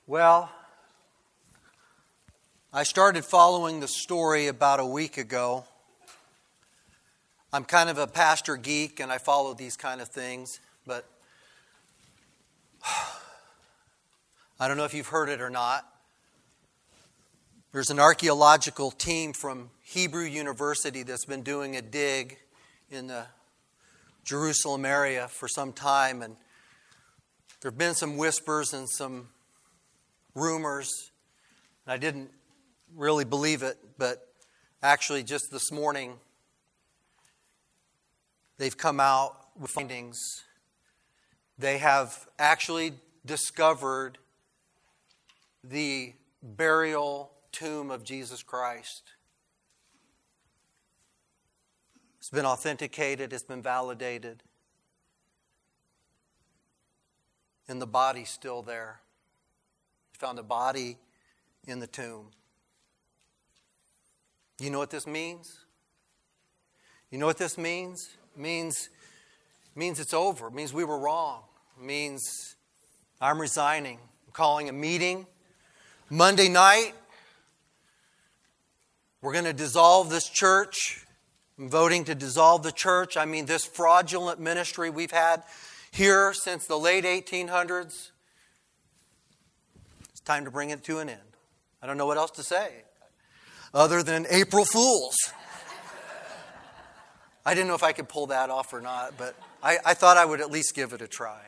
Well, I started following the story about a week ago. I'm kind of a pastor geek and I follow these kind of things, but I don't know if you've heard it or not. There's an archaeological team from Hebrew University that's been doing a dig in the Jerusalem area for some time, and there have been some whispers and some rumors, and I didn't really believe it, but actually just this morning they've come out with findings. They have actually discovered the burial tomb of Jesus Christ. It's been authenticated, it's been validated, and the body's still there. Found the body in the tomb. You know what this means? You know what this means? It means it's over. It means we were wrong. It means I'm resigning. I'm calling a meeting. Monday night, we're going to dissolve this church. I'm voting to dissolve the church. I mean, this fraudulent ministry we've had here since the late 1800s. Time to bring it to an end. I don't know what else to say other than April Fools. I didn't know if I could pull that off or not, but I thought I would at least give it a try.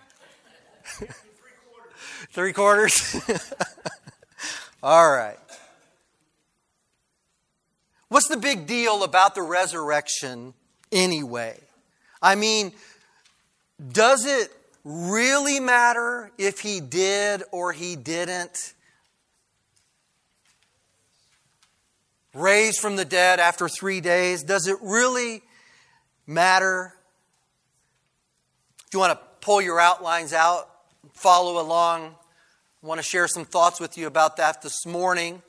3/4? All right. What's the big deal about the resurrection anyway? I mean, does it really matter if he did or he didn't raise from the dead after 3 days? Does it really matter? If you want to pull your outlines out, follow along, I want to share some thoughts with you about that this morning.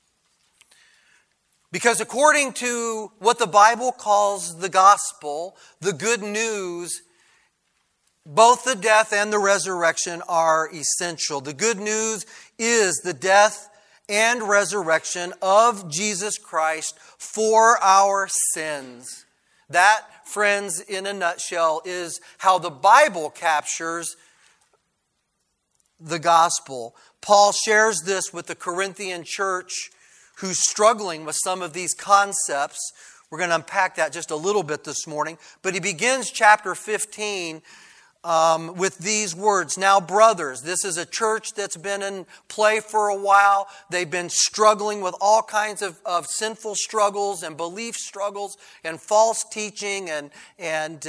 Because according to what the Bible calls the gospel, the good news, both the death and the resurrection are essential. The good news is the death and resurrection of Jesus Christ for our sins. That, friends, in a nutshell, is how the Bible captures the gospel. Paul shares this with the Corinthian church who's struggling with some of these concepts. We're going to unpack that just a little bit this morning. But he begins chapter 15 with these words. Now, brothers, this is a church that's been in play for a while. They've been struggling with all kinds of sinful struggles and belief struggles and false teaching. And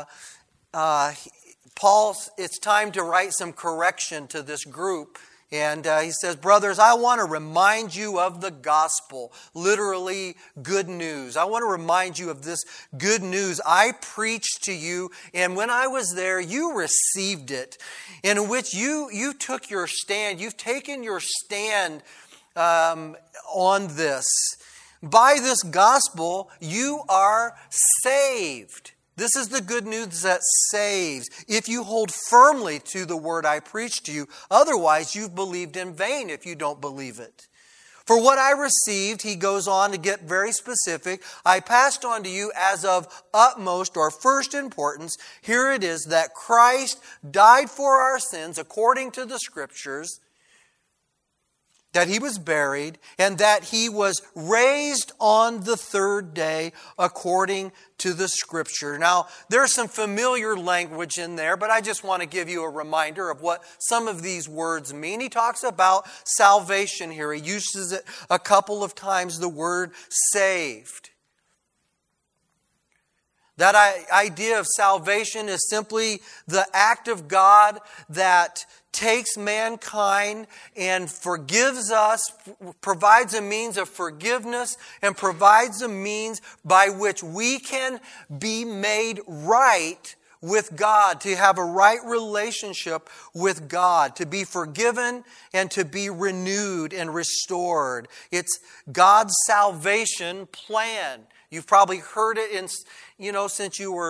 Paul's, it's time to write some correction to this group. And he says, brothers, I want to remind you of the gospel, literally good news. I want to remind you of this good news I preached to you, and when I was there, you received it, in which you took your stand. You've taken your stand on this. By this gospel, you are saved. This is the good news that saves. If you hold firmly to the word I preached to you, otherwise you've believed in vain if you don't believe it. For what I received, he goes on to get very specific, I passed on to you as of utmost or first importance. Here it is, that Christ died for our sins according to the Scriptures, that he was buried, and that he was raised on the third day according to the Scripture. Now, there's some familiar language in there, but I just want to give you a reminder of what some of these words mean. He talks about salvation here. He uses it a couple of times, the word saved. That idea of salvation is simply the act of God that takes mankind and forgives us, provides a means of forgiveness, and provides a means by which we can be made right with God, to have a right relationship with God, to be forgiven and to be renewed and restored. It's God's salvation plan. You've probably heard it since you were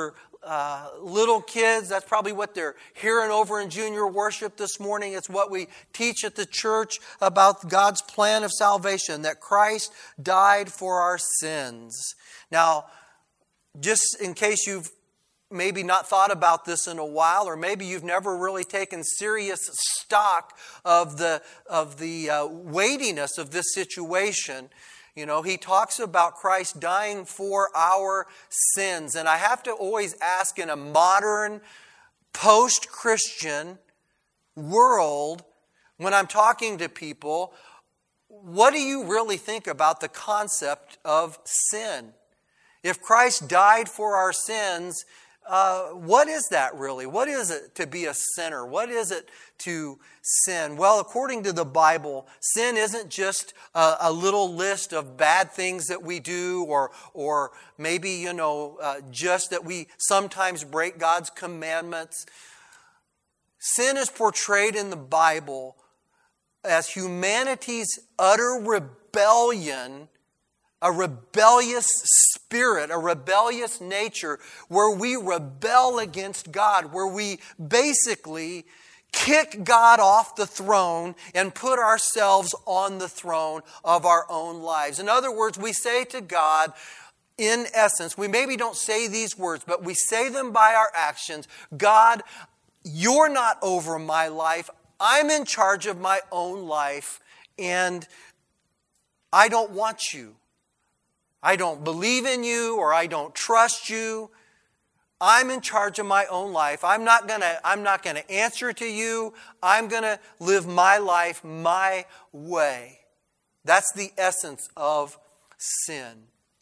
little kids, that's probably what they're hearing over in junior worship this morning. It's what we teach at the church about God's plan of salvation, that Christ died for our sins. Now, just in case you've maybe not thought about this in a while, or maybe you've never really taken serious stock of the weightiness of this situation, you know, he talks about Christ dying for our sins. And I have to always ask, in a modern, post-Christian world, when I'm talking to people, what do you really think about the concept of sin? If Christ died for our sins, what is that really? What is it to be a sinner? What is it to sin? Well, according to the Bible, sin isn't just a little list of bad things that we do, or maybe, just that we sometimes break God's commandments. Sin is portrayed in the Bible as humanity's utter rebellion, a rebellious spirit, a rebellious nature, where we rebel against God, where we basically kick God off the throne and put ourselves on the throne of our own lives. In other words, we say to God, in essence, we maybe don't say these words, but we say them by our actions, God, you're not over my life. I'm in charge of my own life, and I don't want you. I don't believe in you, or I don't trust you. I'm in charge of my own life. I'm not gonna answer to you. I'm gonna live my life my way. That's the essence of sin.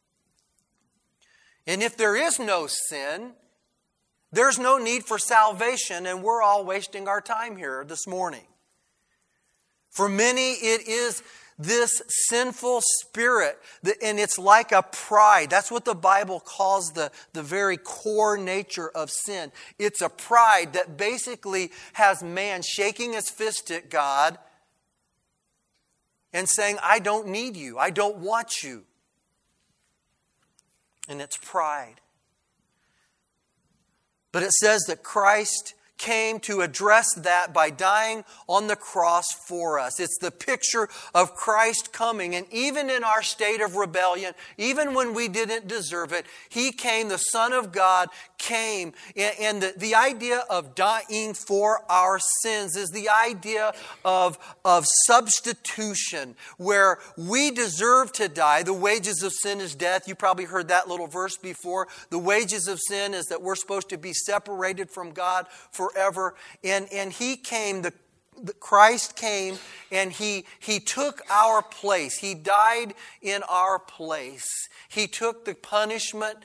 And if there is no sin, there's no need for salvation, and we're all wasting our time here this morning. For many, it is this sinful spirit, and it's like a pride. That's what the Bible calls the very core nature of sin. It's a pride that basically has man shaking his fist at God and saying, I don't need you. I don't want you. And it's pride. But it says that Christ came to address that by dying on the cross for us. It's the picture of Christ coming, and even in our state of rebellion, even when we didn't deserve it, He came, the Son of God came. And the idea of dying for our sins is the idea of substitution, where we deserve to die. The wages of sin is death. You probably heard that little verse before. The wages of sin is that we're supposed to be separated from God forever. And He came, Christ came, and He took our place. He died in our place. He took the punishment,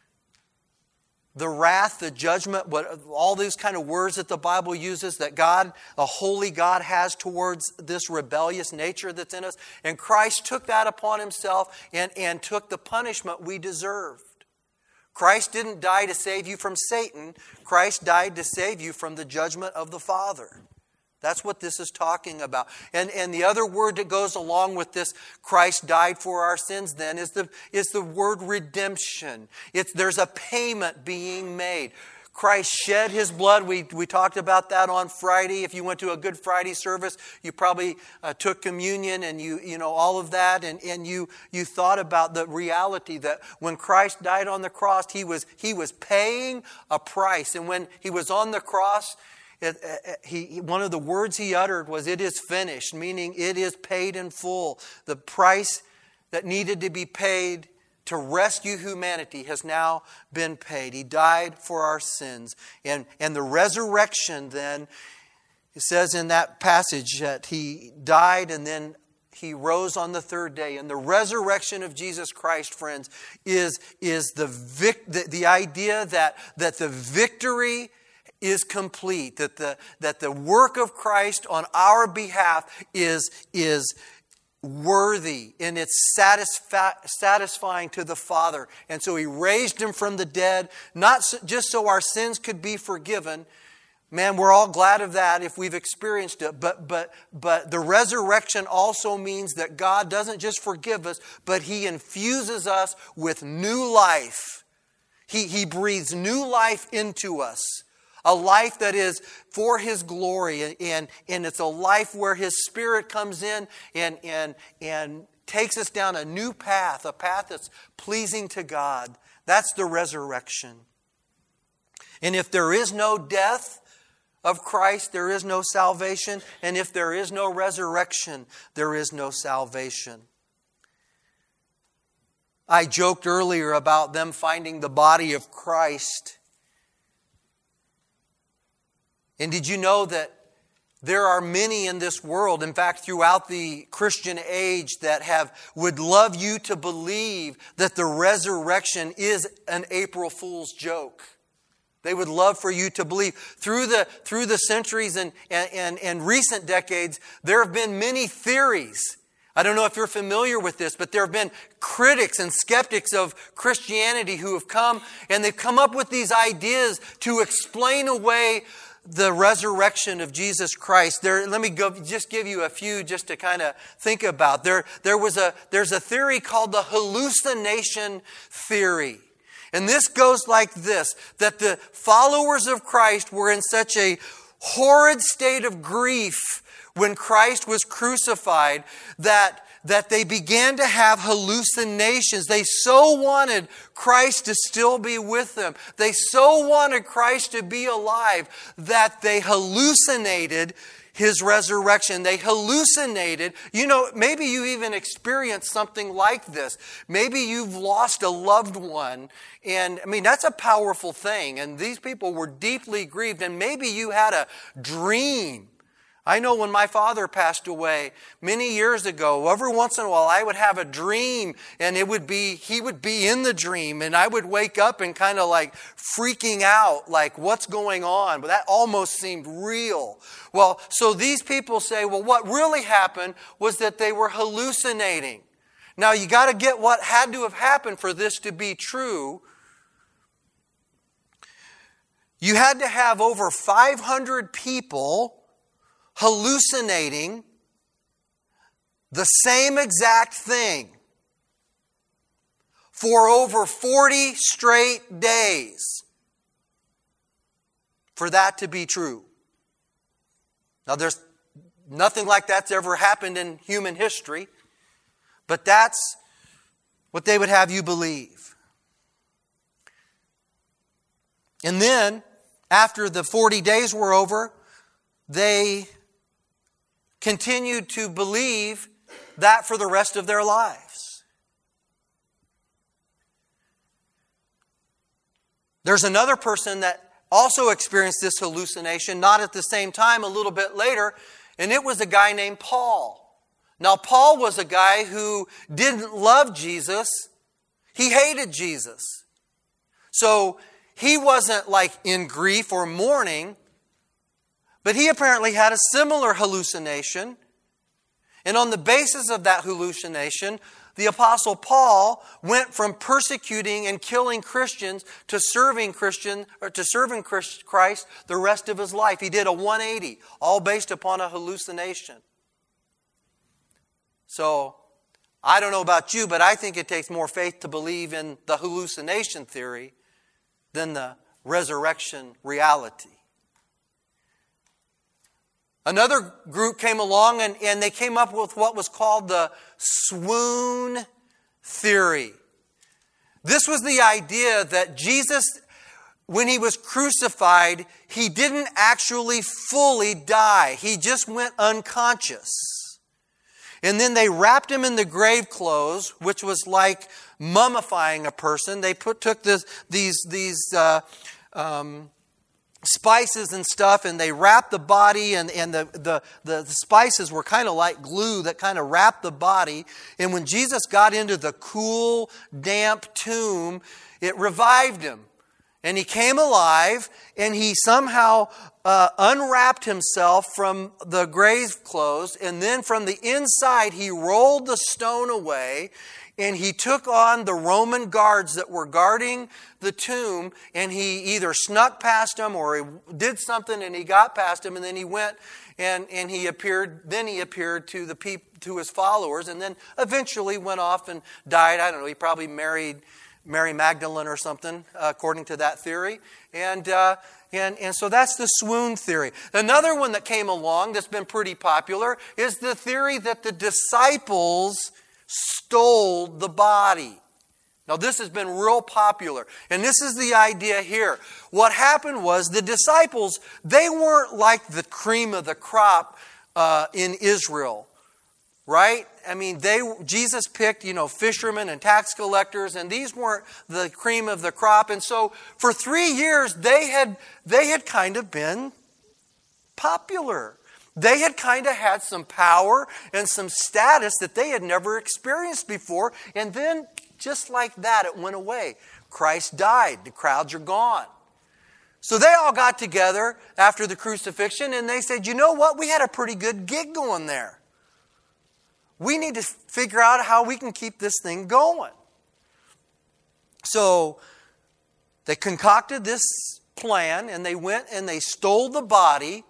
the wrath, the judgment, all these kind of words that the Bible uses that God, a holy God, has towards this rebellious nature that's in us. And Christ took that upon Himself and took the punishment we deserved. Christ didn't die to save you from Satan. Christ died to save you from the judgment of the Father. That's what this is talking about. And the other word that goes along with this, Christ died for our sins then, is the word redemption. There's a payment being made. Christ shed His blood. We talked about that on Friday. If you went to a Good Friday service, you probably took communion and you know all of that, and you thought about the reality that when Christ died on the cross, He was paying a price. And when He was on the cross, one of the words He uttered was, "It is finished," meaning it is paid in full. The price that needed to be paid to rescue humanity has now been paid. He died for our sins. And the resurrection then, it says in that passage that He died and then He rose on the third day. And the resurrection of Jesus Christ, friends, is the idea that the victory is complete, that the work of Christ on our behalf is worthy, and it's satisfying to the Father. And so He raised Him from the dead, not just so our sins could be forgiven. Man, we're all glad of that if we've experienced it. But the resurrection also means that God doesn't just forgive us, but He infuses us with new life. He breathes new life into us. A life that is for His glory. And it's a life where His Spirit comes in and takes us down a new path. A path that's pleasing to God. That's the resurrection. And if there is no death of Christ, there is no salvation. And if there is no resurrection, there is no salvation. I joked earlier about them finding the body of Christ. And did you know that there are many in this world, in fact, throughout the Christian age, that would love you to believe that the resurrection is an April Fool's joke. They would love for you to believe. Through the centuries and recent decades, there have been many theories. I don't know if you're familiar with this, but there have been critics and skeptics of Christianity who have come, and they've come up with these ideas to explain away the resurrection of Jesus Christ. Let me just give you a few just to kind of think about. There's a theory called the hallucination theory. And this goes like this, that the followers of Christ were in such a horrid state of grief when Christ was crucified that they began to have hallucinations. They so wanted Christ to still be with them. They so wanted Christ to be alive that they hallucinated His resurrection. They hallucinated. Maybe you even experienced something like this. Maybe you've lost a loved one. And that's a powerful thing. And these people were deeply grieved. And maybe you had a dream. I know when my father passed away many years ago, every once in a while I would have a dream, and he would be in the dream, and I would wake up and kind of like freaking out, like what's going on? But that almost seemed real. Well, so these people say, well, what really happened was that they were hallucinating. Now you got to get what had to have happened for this to be true. You had to have over 500 people hallucinating the same exact thing for over 40 straight days for that to be true. Now, there's nothing like that's ever happened in human history, but that's what they would have you believe. And then, after the 40 days were over, they continued to believe that for the rest of their lives. There's another person that also experienced this hallucination, not at the same time, a little bit later, and it was a guy named Paul. Now, Paul was a guy who didn't love Jesus. He hated Jesus. So he wasn't like in grief or mourning, but he apparently had a similar hallucination. And on the basis of that hallucination, the Apostle Paul went from persecuting and killing Christians to serving Christ the rest of his life. He did a 180, all based upon a hallucination. So, I don't know about you, but I think it takes more faith to believe in the hallucination theory than the resurrection reality. Another group came along and they came up with what was called the swoon theory. This was the idea that Jesus, when He was crucified, He didn't actually fully die. He just went unconscious. And then they wrapped Him in the grave clothes, which was like mummifying a person. They took these spices and stuff, and they wrapped the body, and the spices were kind of like glue that kind of wrapped the body. And when Jesus got into the cool, damp tomb, it revived Him. And He came alive, and He somehow unwrapped Himself from the grave clothes, and then from the inside He rolled the stone away, and He took on the Roman guards that were guarding the tomb, and He either snuck past them or He did something and He got past them, and then He went and He appeared. Then He appeared to His followers, and then eventually went off and died. I don't know. He probably married Mary Magdalene or something, according to that theory. And so that's the swoon theory. Another one that came along that's been pretty popular is the theory that the disciples stole the body. Now, this has been real popular. And this is the idea here. What happened was the disciples, they weren't like the cream of the crop in Israel. Right? I mean, Jesus picked, fishermen and tax collectors, and these weren't the cream of the crop. And so for 3 years, they had kind of been popular. They had kind of had some power and some status that they had never experienced before. And then, just like that, it went away. Christ died. The crowds are gone. So they all got together after the crucifixion, and they said, you know what? We had a pretty good gig going there. We need to figure out how we can keep this thing going. So they concocted this plan, and they went and they stole the body.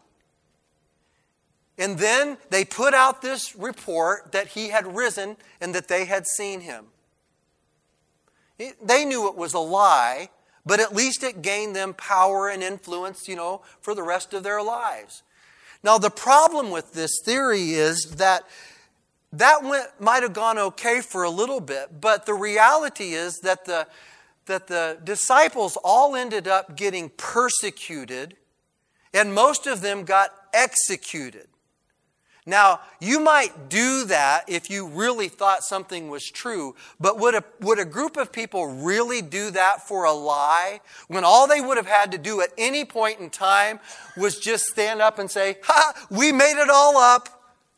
And then they put out this report that he had risen and that they had seen him. They knew it was a lie, but at least it gained them power and influence, for the rest of their lives. Now, the problem with this theory is that might have gone okay for a little bit, but the reality is that the disciples all ended up getting persecuted, and most of them got executed. Now, you might do that if you really thought something was true, but would a group of people really do that for a lie, when all they would have had to do at any point in time was just stand up and say, "Ha, we made it all up.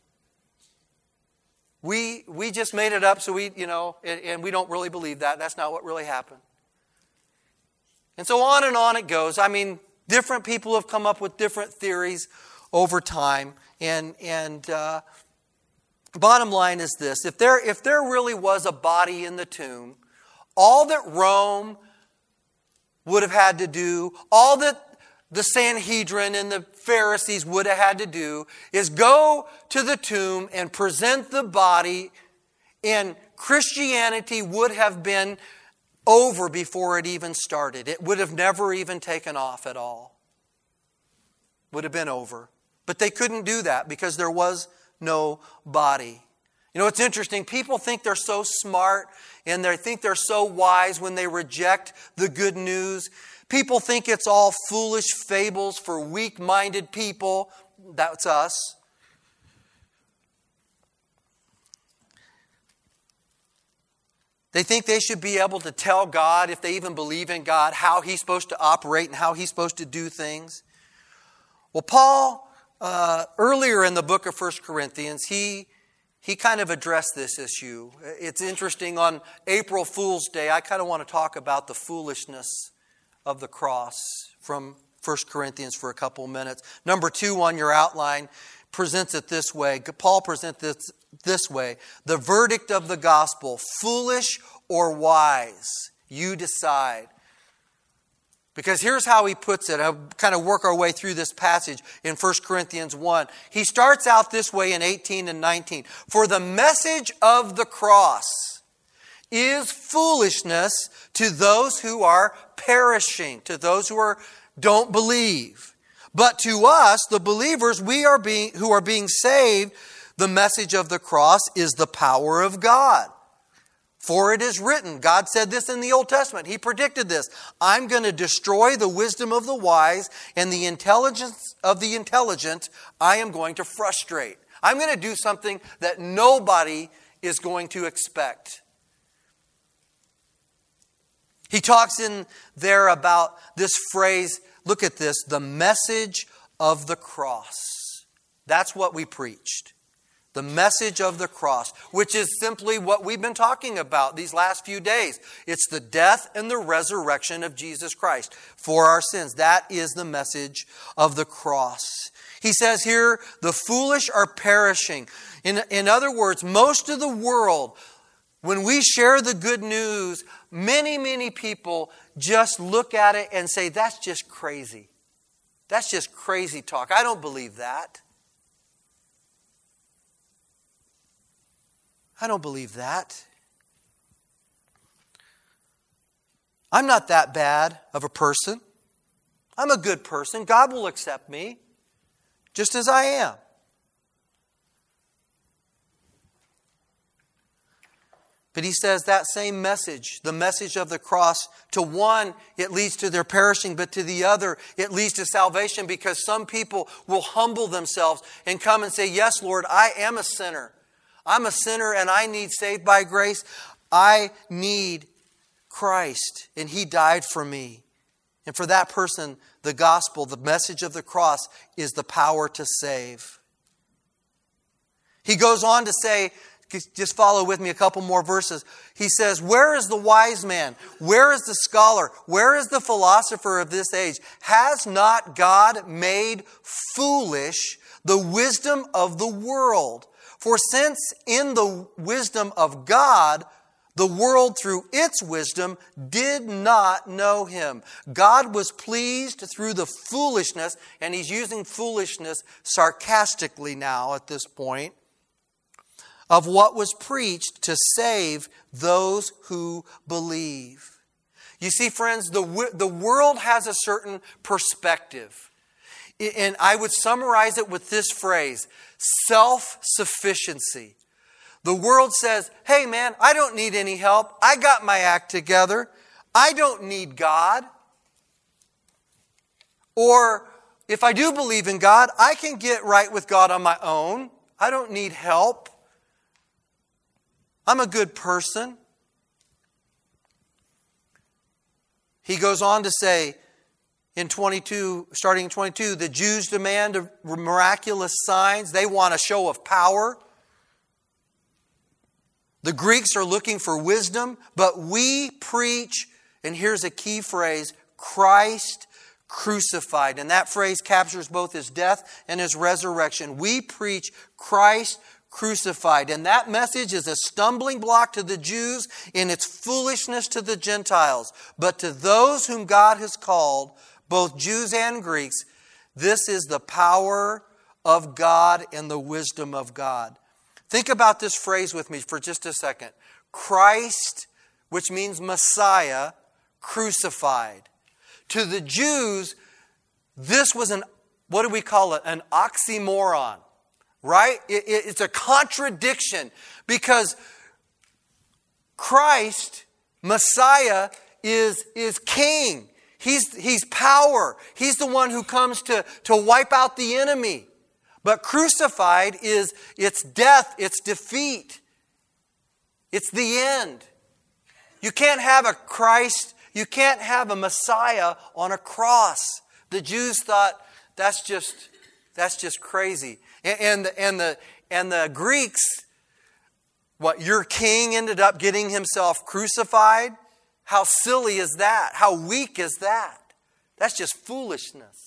We just made it up, so and we don't really believe that. That's not what really happened." And so on it goes. I mean, different people have come up with different theories over time. And bottom line is this: if there really was a body in the tomb, all that Rome would have had to do, all that the Sanhedrin and the Pharisees would have had to do, is go to the tomb and present the body, and Christianity would have been over before it even started. It would have never even taken off at all. Would have been over. But they couldn't do that because there was no body. It's interesting. People think they're so smart and they think they're so wise when they reject the good news. People think it's all foolish fables for weak-minded people. That's us. They think they should be able to tell God, if they even believe in God, how He's supposed to operate and how He's supposed to do things. Well, Paul, earlier in the book of 1 Corinthians, he kind of addressed this issue. It's interesting, on April Fool's Day, I kind of want to talk about the foolishness of the cross from 1 Corinthians for a couple of minutes. Number 2 on your outline presents it this way. Paul presents it this way: the verdict of the gospel, foolish or wise, you decide. Because here's how he puts it. I'll kind of work our way through this passage in 1 Corinthians 1. He starts out this way in 18 and 19. For the message of the cross is foolishness to those who are perishing, to those who don't believe. But to us, the believers, who are being saved, the message of the cross is the power of God. For it is written, God said this in the Old Testament. He predicted this: I'm going to destroy the wisdom of the wise, and the intelligence of the intelligent I am going to frustrate. I'm going to do something that nobody is going to expect. He talks in there about this phrase, look at this, the message of the cross. That's what we preached. The message of the cross, which is simply what we've been talking about these last few days. It's the death and the resurrection of Jesus Christ for our sins. That is the message of the cross. He says here, the foolish are perishing. In other words, most of the world, when we share the good news, many people just look at it and say, that's just crazy. That's just crazy talk. I don't believe that. I don't believe that. I'm not that bad of a person. I'm a good person. God will accept me just as I am. But he says that same message, the message of the cross, to one, it leads to their perishing, but to the other, it leads to salvation, because some people will humble themselves and come and say, yes, Lord, I am a sinner. I'm a sinner and I need saved by grace. I need Christ, and He died for me. And for that person, the gospel, the message of the cross, is the power to save. He goes on to say, just follow with me a couple more verses. He says, where is the wise man? Where is the scholar? Where is the philosopher of this age? Has not God made foolish the wisdom of the world? For since in the wisdom of God, the world through its wisdom did not know Him. God was pleased through the foolishness, and He's using foolishness sarcastically now at this point, of what was preached to save those who believe. You see, friends, the world has a certain perspective. And I would summarize it with this phrase: self-sufficiency. The world says, hey man, I don't need any help. I got my act together. I don't need God. Or if I do believe in God, I can get right with God on my own. I don't need help. I'm a good person. He goes on to say in 22, starting in 22, the Jews demand miraculous signs. They want a show of power. The Greeks are looking for wisdom, but we preach, and here's a key phrase, Christ crucified. And that phrase captures both His death and His resurrection. We preach Christ crucified. And that message is a stumbling block to the Jews in its foolishness to the Gentiles. But to those whom God has called, both Jews and Greeks, this is the power of God and the wisdom of God. Think about this phrase with me for just a second. Christ, which means Messiah, crucified. To the Jews, this was what do we call it? An oxymoron. Right? It's a contradiction, because Christ, Messiah, is king. He's power. He's the one who comes to wipe out the enemy. But crucified it's death, it's defeat. It's the end. You can't have a Christ, you can't have a Messiah on a cross. The Jews thought that's just crazy. And the Greeks, your king ended up getting himself crucified? How silly is that? How weak is that? That's just foolishness.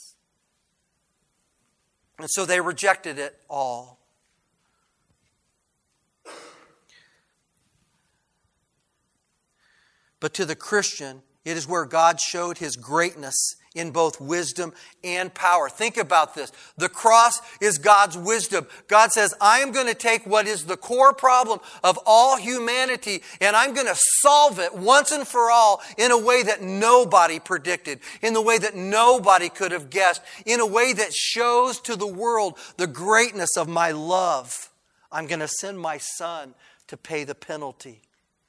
And so they rejected it all. But to the Christian, it is where God showed His greatness in both wisdom and power. Think about this. The cross is God's wisdom. God says, I am going to take what is the core problem of all humanity, and I'm going to solve it once and for all in a way that nobody predicted, in the way that nobody could have guessed, in a way that shows to the world the greatness of my love. I'm going to send my Son to pay the penalty.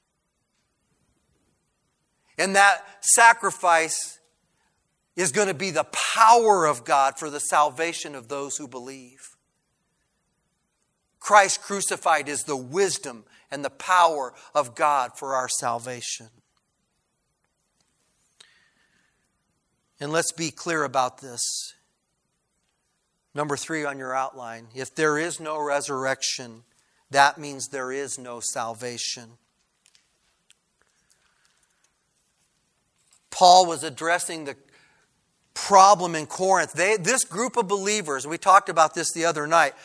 And that sacrifice is going to be the power of God for the salvation of those who believe. Christ crucified is the wisdom and the power of God for our salvation. And let's be clear about this. Number 3 on your outline. If there is no resurrection, that means there is no salvation. Paul was addressing the problem in Corinth. This group of believers, we talked about this the other night,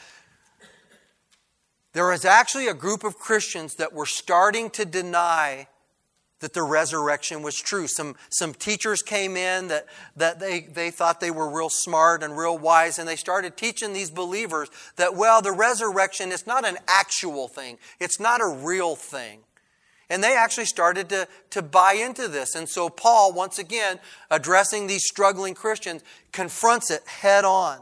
there was actually a group of Christians that were starting to deny that the resurrection was true. Some teachers came in that they thought they were real smart and real wise, and they started teaching these believers that, the resurrection is not an actual thing. It's not a real thing. And they actually started to buy into this. And so Paul, once again, addressing these struggling Christians, confronts it head on.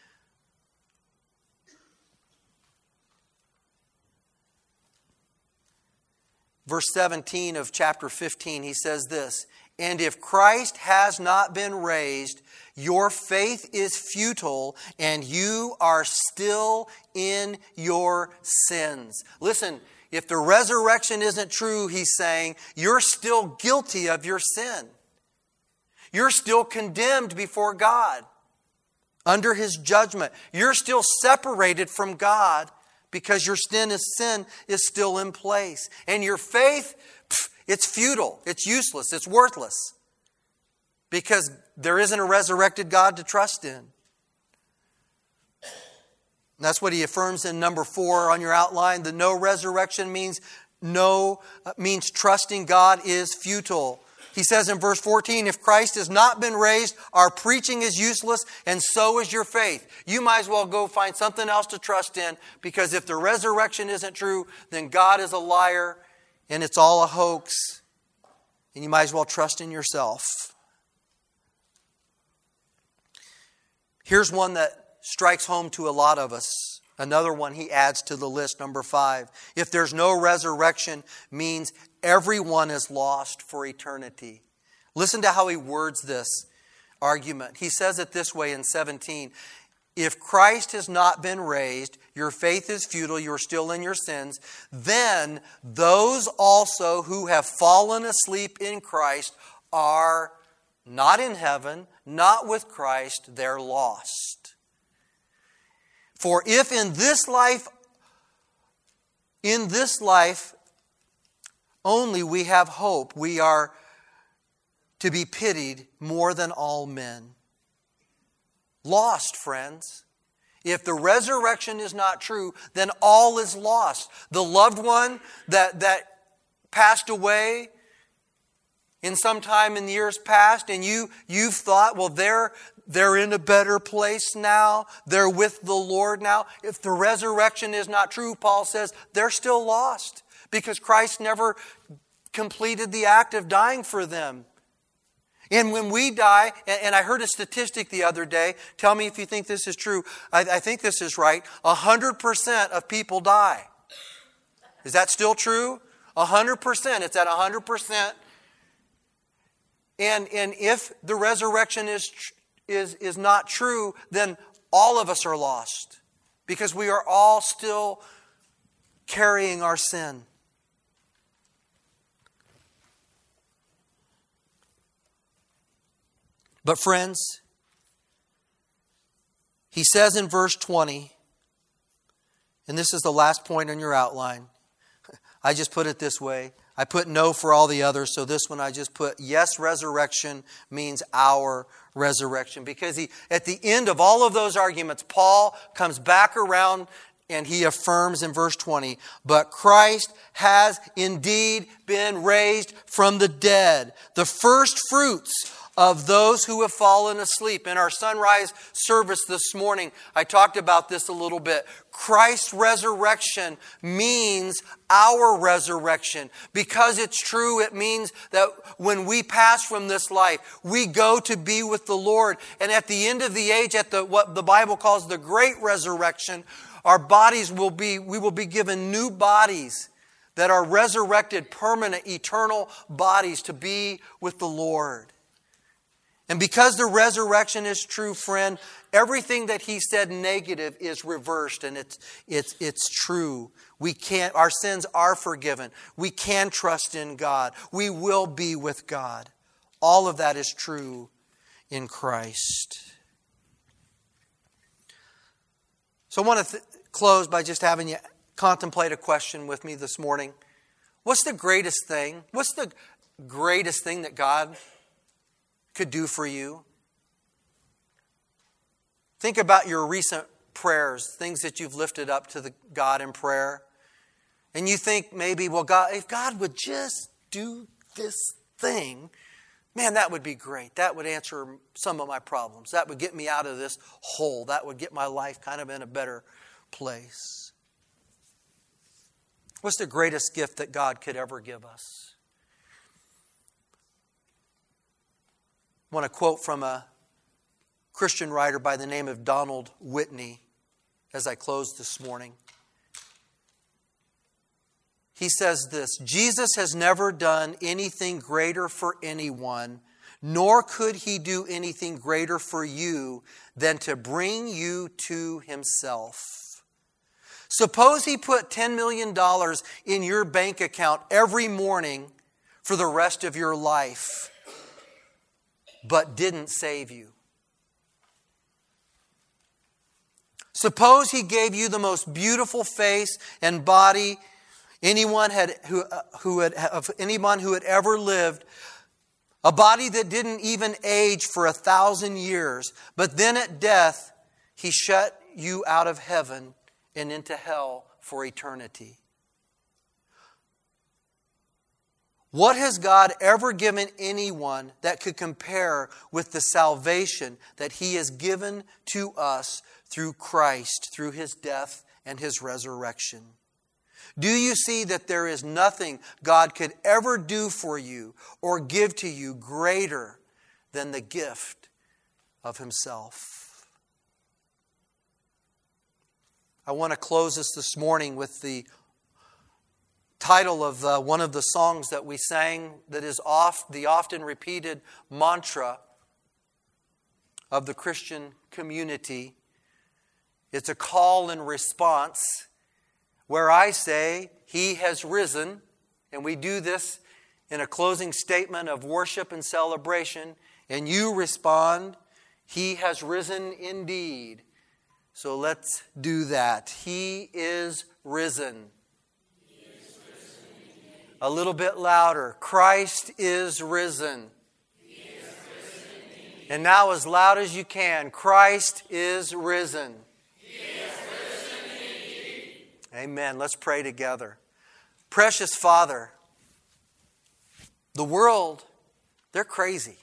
Verse 17 of chapter 15, he says this, "And if Christ has not been raised, your faith is futile, and you are still in your sins." Listen, if the resurrection isn't true, he's saying, you're still guilty of your sin. You're still condemned before God under His judgment. You're still separated from God because your sin is still in place. And your faith, it's futile, it's useless, it's worthless. Because there isn't a resurrected God to trust in. And that's what he affirms in number 4 on your outline. The no resurrection means trusting God is futile. He says in verse 14, if Christ has not been raised, our preaching is useless, and so is your faith. You might as well go find something else to trust in, because if the resurrection isn't true, then God is a liar, and it's all a hoax, and you might as well trust in yourself. Here's one that strikes home to a lot of us. Another one he adds to the list, number 5. If there's no resurrection, means everyone is lost for eternity. Listen to how he words this argument. He says it this way in 17. If Christ has not been raised, your faith is futile, you're still in your sins, then those also who have fallen asleep in Christ are not in heaven, not with Christ, they're lost. For if in this life only we have hope, we are to be pitied more than all men. Lost, friends. If the resurrection is not true, then all is lost. The loved one that passed away in some time in the years past, and you've thought, well, they're in a better place now. They're with the Lord now. If the resurrection is not true, Paul says, they're still lost because Christ never completed the act of dying for them. And when we die, and I heard a statistic the other day, tell me if you think this is true. I think this is right. 100% of people die. Is that still true? 100%. It's at 100%. And if the resurrection is not true, then all of us are lost. Because we are all still carrying our sin. But friends, he says in verse 20, and this is the last point on your outline. I just put it this way. I put no for all the others, so this one I just put yes, resurrection means our resurrection. Because at the end of all of those arguments, Paul comes back around and he affirms in verse 20, but Christ has indeed been raised from the dead, the first fruits of those who have fallen asleep. In our sunrise service this morning, I talked about this a little bit. Christ's resurrection means our resurrection. Because it's true, it means that when we pass from this life, we go to be with the Lord. And at the end of the age, at what the Bible calls the great resurrection, our bodies we will be given new bodies that are resurrected, permanent, eternal bodies to be with the Lord. And because the resurrection is true, friend, everything that he said negative is reversed, and it's true. Our sins are forgiven. We can trust in God. We will be with God. All of that is true in Christ. So I want to close by just having you contemplate a question with me this morning. What's the greatest thing? What's the greatest thing that God could do for you? Think about your recent prayers, things that you've lifted up to God in prayer. And you think maybe, well, God, if God would just do this thing, man, that would be great. That would answer some of my problems. That would get me out of this hole. That would get my life kind of in a better place. What's the greatest gift that God could ever give us? I want to quote from a Christian writer by the name of Donald Whitney as I close this morning. He says this: Jesus has never done anything greater for anyone, nor could He do anything greater for you than to bring you to Himself. Suppose He put $10 million in your bank account every morning for the rest of your life, but didn't save you. Suppose He gave you the most beautiful face and body anyone who had ever lived, a body that didn't even age for 1,000 years, but then at death He shut you out of heaven and into hell for eternity. What has God ever given anyone that could compare with the salvation that He has given to us through Christ, through His death and His resurrection? Do you see that there is nothing God could ever do for you or give to you greater than the gift of Himself? I want to close this morning with the title of one of the songs that we sang that is the often repeated mantra of the Christian community. It's a call and response where I say, He has risen, and we do this in a closing statement of worship and celebration, and you respond, He has risen indeed. So let's do that. He is risen. A little bit louder. Christ is risen. And now as loud as you can. Christ is risen. Amen. Let's pray together. Precious Father, the world, they're crazy.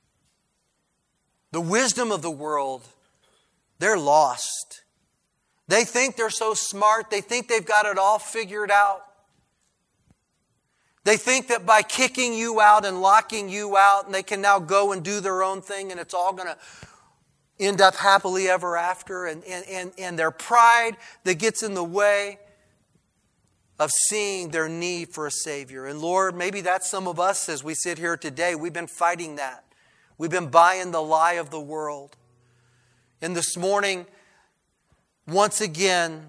The wisdom of the world, they're lost. They think they're so smart. They think they've got it all figured out. They think that by kicking you out and locking you out, and they can now go and do their own thing, and it's all going to end up happily ever after. And their pride that gets in the way of seeing their need for a Savior. And Lord, maybe that's some of us as we sit here today. We've been fighting that. We've been buying the lie of the world. And this morning, once again,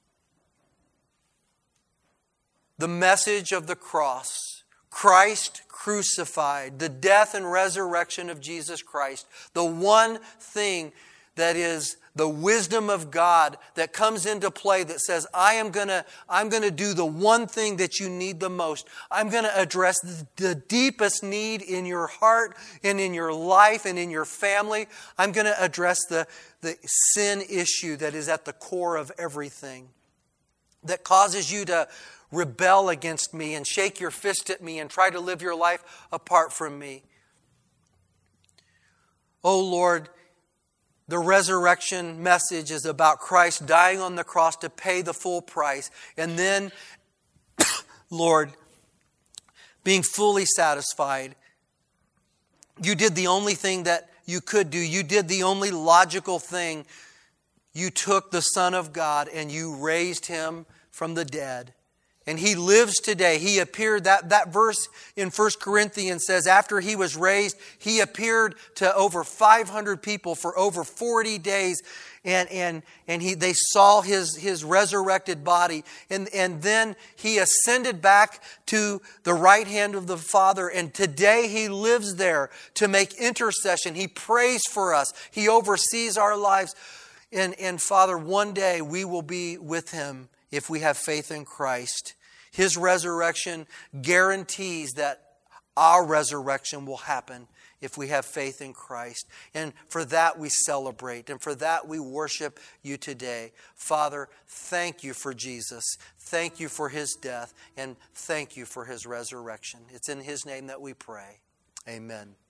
the message of the cross, Christ crucified, the death and resurrection of Jesus Christ, the one thing that is the wisdom of God that comes into play that says, I'm going to do the one thing that you need the most. I'm going to address the deepest need in your heart and in your life and in your family. I'm going to address the sin issue that is at the core of everything, that causes you to rebel against me and shake your fist at me and try to live your life apart from me. Oh Lord, the resurrection message is about Christ dying on the cross to pay the full price. And then, Lord, being fully satisfied. You did the only thing that you could do. You did the only logical thing. You took the Son of God and you raised Him from the dead. And He lives today. He appeared, that verse in 1 Corinthians says, after He was raised, He appeared to over 500 people for over 40 days. And they saw His resurrected body. And then He ascended back to the right hand of the Father. And today He lives there to make intercession. He prays for us. He oversees our lives. And Father, one day we will be with Him if we have faith in Christ. His resurrection guarantees that our resurrection will happen if we have faith in Christ. And for that we celebrate, and for that we worship You today. Father, thank You for Jesus. Thank You for His death, and thank You for His resurrection. It's in His name that we pray. Amen.